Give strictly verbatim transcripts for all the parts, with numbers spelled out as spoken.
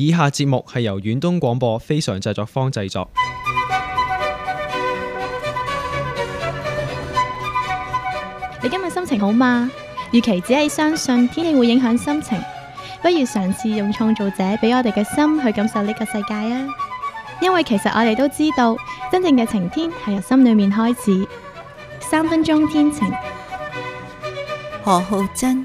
以下節目係由遠東廣播非常製作坊製作。 你今日心情好嗎？與其只係相信天氣會影響心情，不如嘗試用創造者俾我哋嘅心去感受呢個世界啊！因為其實我哋都知道，真正嘅晴天係由心裏面開始。三分鐘天晴， 何浩珍。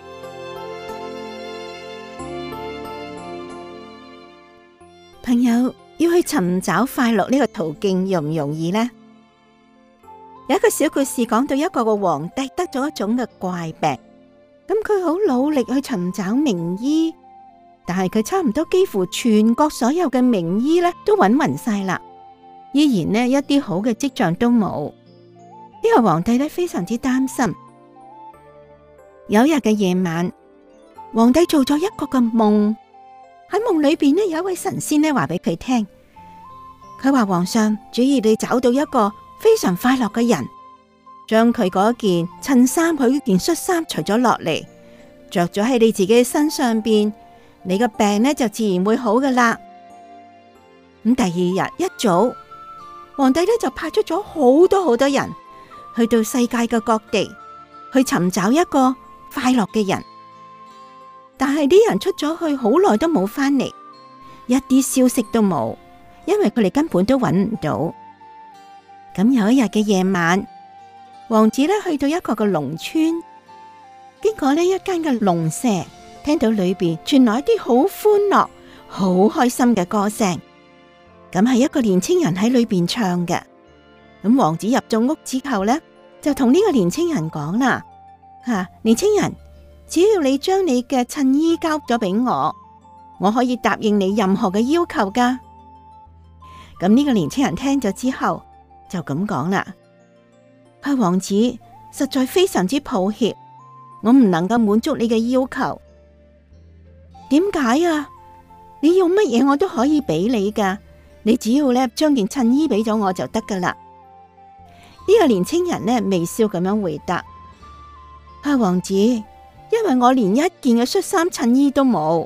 朋友要去尋找快樂呢個途徑容唔容易呢？有一個小故事講到一個個皇帝得咗一種嘅怪病，咁佢好努力去尋找名醫，但係佢差唔多幾乎全國所有嘅名醫咧都揾勻晒啦，依然呢一啲好嘅跡象都冇。呢個皇帝咧非常之擔心。有一日嘅夜晚，皇帝做咗一個嘅夢，喺夢裏邊呢有一位神仙呢話俾佢聽，佢話皇上，只要你找到一個非常快樂嘅人，將佢嗰件襯衫、佢件恤衫除咗落嚟，着咗喺你自己身上邊，你個病呢就自然會好噶啦。咁第二日一早，皇帝呢就派出咗好多好多人去到世界嘅各地去尋找一個快樂嘅人，但係啲人出咗去好耐都冇翻嚟，一啲消息都冇，因為佢哋根本都揾唔到。咁有一日嘅夜晚，王子呢去到一個嘅農村，經過呢一間嘅農舍，聽到裏邊傳來一啲好歡樂、好開心嘅歌聲。咁係一個年輕人喺裏邊唱嘅。咁王子入咗屋之後呢，就同呢個年輕人講啦：吓、啊，年輕人，只要你將你嘅襯衣交咗俾我，我可以答應你任何嘅要求噶。咁呢個年輕人聽咗之後，就咁講啦，係王子，實在非常之抱歉，我唔能夠滿足你嘅要求。點解啊？你要乜嘢我都可以俾你噶，你只要咧將件襯衣俾咗我就得噶啦。呢個年輕人呢微笑咁樣回答，係王子，因為我連一件嘅恤衫襯衣都冇。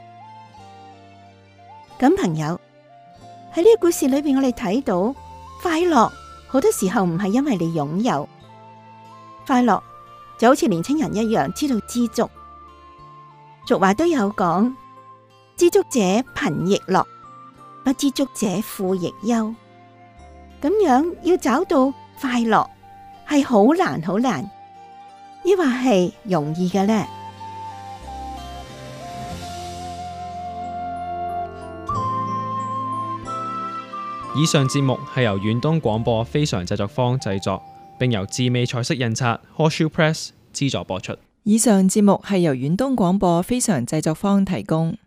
咁朋友，喺呢個故事裏邊，我哋睇到快樂好多時候唔係因為你擁有快樂，就好似年輕人一樣，知道知足。俗話都有講，知足者貧亦樂，不知足者富亦憂。咁樣要找到快樂係好難好難，抑或係容易嘅呢？ 以上節目係由遠東廣播非常製作坊製作，並由智美彩色印刷 Horseshoe Press 資助播出。 以上節目係由遠東廣播非常製作坊提供。